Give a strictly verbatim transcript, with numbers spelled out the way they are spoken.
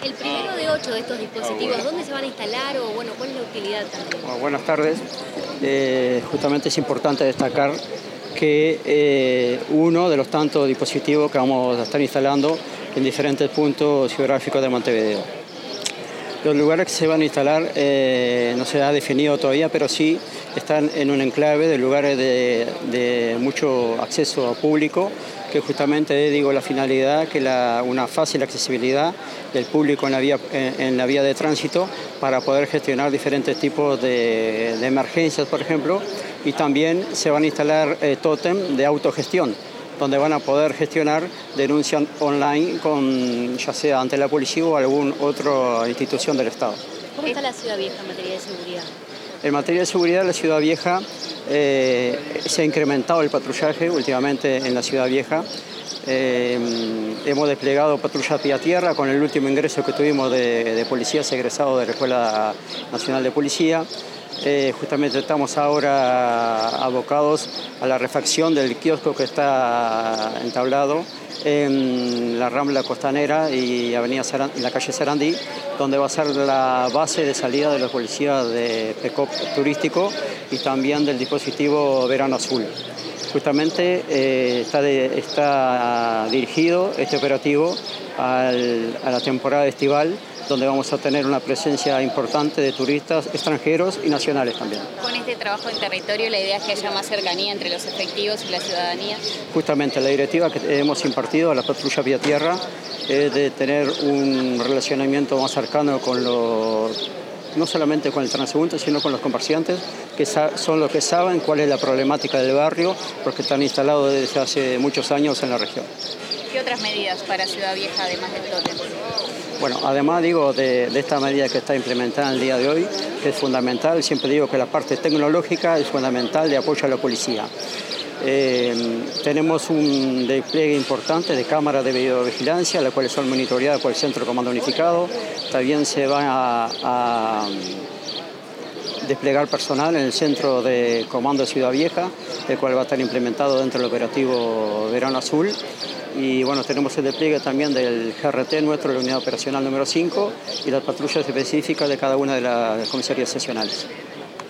el primero de ocho de estos dispositivos, ¿dónde se van a instalar o bueno, cuál es la utilidad también? Bueno, buenas tardes. Eh, justamente es importante destacar que eh, uno de los tantos dispositivos que vamos a estar instalando en diferentes puntos geográficos de Montevideo. Los lugares que se van a instalar eh, no se ha definido todavía, pero sí están en un enclave de lugares de, de mucho acceso público, que justamente digo la finalidad que la, una fácil accesibilidad del público en la vía, en, en la vía de tránsito para poder gestionar diferentes tipos de, de emergencias, por ejemplo, y también se van a instalar eh, tótem de autogestión, donde van a poder gestionar denuncias online, con, ya sea ante la policía o alguna otra institución del Estado. ¿Cómo está la Ciudad Vieja en materia de seguridad? En materia de seguridad, la Ciudad Vieja eh, se ha incrementado el patrullaje últimamente en la Ciudad Vieja. Eh, hemos desplegado patrullas pie a tierra con el último ingreso que tuvimos de, de policías egresados de la Escuela Nacional de Policía. Eh, justamente estamos ahora abocados a la refacción del kiosco que está entablado en la Rambla Costanera y Avenida Sarandí, en la calle Sarandí, donde va a ser la base de salida de los policías de PECOP turístico y también del dispositivo Verano Azul. Justamente eh, está, de, está dirigido este operativo al, a la temporada estival, donde vamos a tener una presencia importante de turistas extranjeros y nacionales también. Con este trabajo en territorio, la idea es que haya más cercanía entre los efectivos y la ciudadanía. Justamente la directiva que hemos impartido a la patrulla vía tierra es de tener un relacionamiento más cercano con los, no solamente con el transeúnte, sino con los comerciantes, que son los que saben cuál es la problemática del barrio, porque están instalados desde hace muchos años en la región. ¿Qué otras medidas para Ciudad Vieja, además del tótem? Bueno, además digo de, de esta medida que está implementada en el día de hoy, que es fundamental, siempre digo que la parte tecnológica es fundamental de apoyo a la policía. Eh, tenemos un despliegue importante de cámaras de videovigilancia, las cuales son monitoreadas por el Centro de Comando Unificado. También se va a, a desplegar personal en el Centro de Comando de Ciudad Vieja, el cual va a estar implementado dentro del operativo Verano Azul. Y bueno, tenemos el despliegue también del G R T nuestro, la unidad operacional número cinco, y las patrullas específicas de cada una de las comisarías seccionales.